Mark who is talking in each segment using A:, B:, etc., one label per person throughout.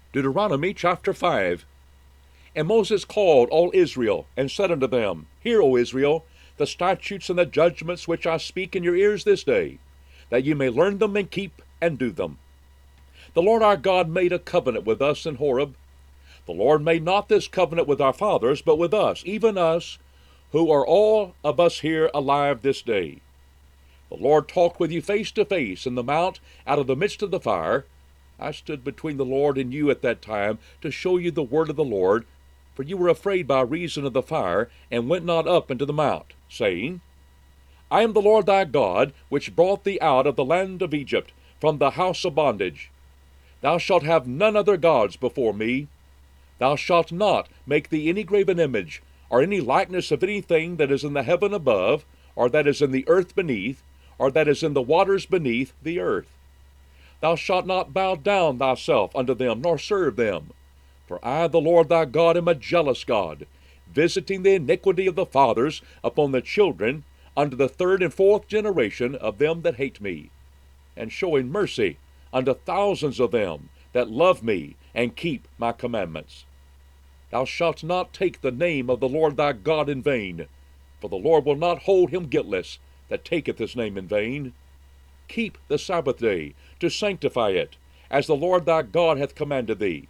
A: Deuteronomy chapter 5. And Moses called all Israel, and said unto them, Hear, O Israel, the statutes and the judgments which I speak in your ears this day, that ye may learn them and keep and do them. The Lord our God made a covenant with us in Horeb. The Lord made not this covenant with our fathers, but with us, even us, who are all of us here alive this day. The Lord talked with you face to face in the mount out of the midst of the fire. I stood between the Lord and you at that time to show you the word of the Lord, for you were afraid by reason of the fire, and went not up into the mount, saying, I am the Lord thy God, which brought thee out of the land of Egypt, from the house of bondage. Thou shalt have none other gods before me. Thou shalt not make thee any graven image, or any likeness of anything that is in the heaven above, or that is in the earth beneath, or that is in the waters beneath the earth. Thou shalt not bow down thyself unto them, nor serve them. For I, the Lord thy God, am a jealous God, visiting the iniquity of the fathers upon the children unto the third and fourth generation of them that hate me, and showing mercy unto thousands of them that love me and keep my commandments. Thou shalt not take the name of the Lord thy God in vain, for the Lord will not hold him guiltless that taketh his name in vain. Keep the Sabbath day, to sanctify it, as the Lord thy God hath commanded thee.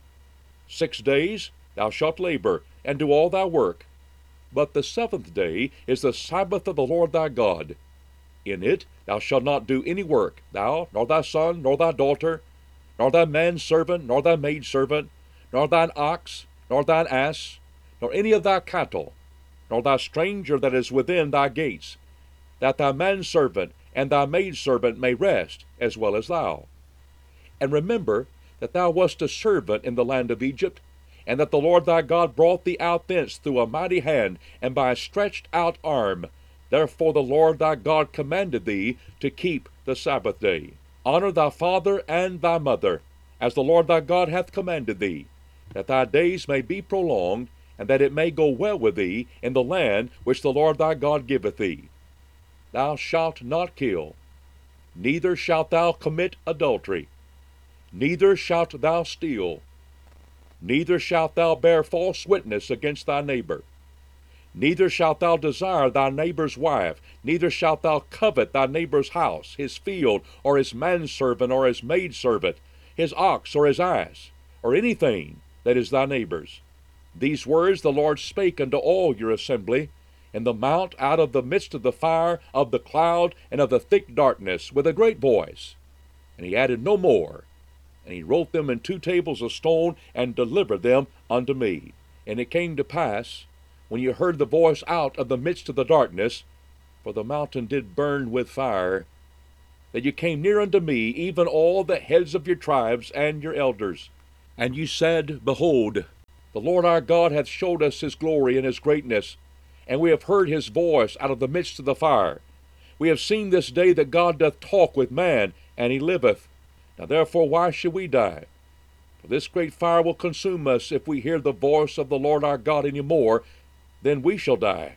A: 6 days thou shalt labor, and do all thy work. But the seventh day is the Sabbath of the Lord thy God. In it thou shalt not do any work, thou, nor thy son, nor thy daughter, nor thy manservant, nor thy maidservant, nor thine ox, nor thine ass, nor any of thy cattle, nor thy stranger that is within thy gates, that thy manservant and thy maidservant may rest, as well as thou. And remember that thou wast a servant in the land of Egypt, and that the Lord thy God brought thee out thence through a mighty hand, and by a stretched out arm. Therefore the Lord thy God commanded thee to keep the Sabbath day. Honor thy father and thy mother, as the Lord thy God hath commanded thee, that thy days may be prolonged, and that it may go well with thee in the land which the Lord thy God giveth thee. Thou shalt not kill, neither shalt thou commit adultery, neither shalt thou steal, neither shalt thou bear false witness against thy neighbor, neither shalt thou desire thy neighbor's wife, neither shalt thou covet thy neighbor's house, his field, or his manservant, or his maidservant, his ox, or his ass, or anything that is thy neighbor's. These words the Lord spake unto all your assembly in the mount out of the midst of the fire, of the cloud, and of the thick darkness, with a great voice. And he added no more. And he wrote them in 2 tables of stone, and delivered them unto me. And it came to pass, when you heard the voice out of the midst of the darkness, for the mountain did burn with fire, that you came near unto me, even all the heads of your tribes and your elders. And you said, Behold, the Lord our God hath showed us his glory and his greatness, and we have heard his voice out of the midst of the fire. We have seen this day that God doth talk with man, and he liveth. Now therefore why should we die? For this great fire will consume us, if we hear the voice of the Lord our God any more, then we shall die.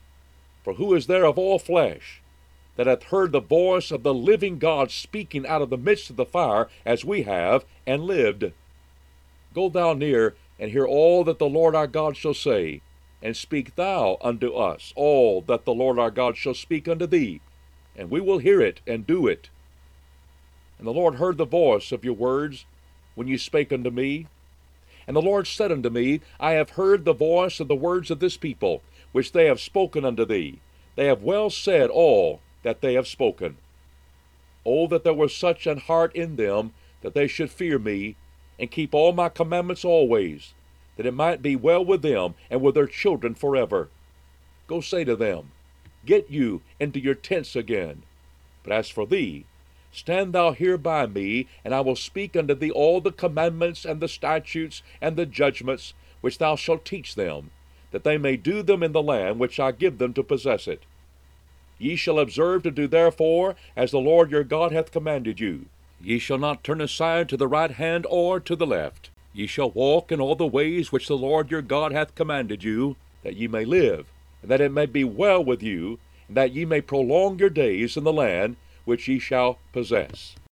A: For who is there of all flesh that hath heard the voice of the living God speaking out of the midst of the fire, as we have, and lived? Go thou near, and hear all that the Lord our God shall say, and speak thou unto us all that the Lord our God shall speak unto thee, and we will hear it and do it. And the Lord heard the voice of your words when you spake unto me. And the Lord said unto me, I have heard the voice of the words of this people, which they have spoken unto thee. They have well said all that they have spoken. Oh, that there was such an heart in them, that they should fear me, and keep all my commandments always, that it might be well with them and with their children forever. Go say to them, Get you into your tents again. But as for thee, stand thou here by me, and I will speak unto thee all the commandments and the statutes and the judgments which thou shalt teach them, that they may do them in the land which I give them to possess it. Ye shall observe to do therefore as the Lord your God hath commanded you. Ye shall not turn aside to the right hand or to the left. Ye shall walk in all the ways which the Lord your God hath commanded you, that ye may live, and that it may be well with you, and that ye may prolong your days in the land which ye shall possess.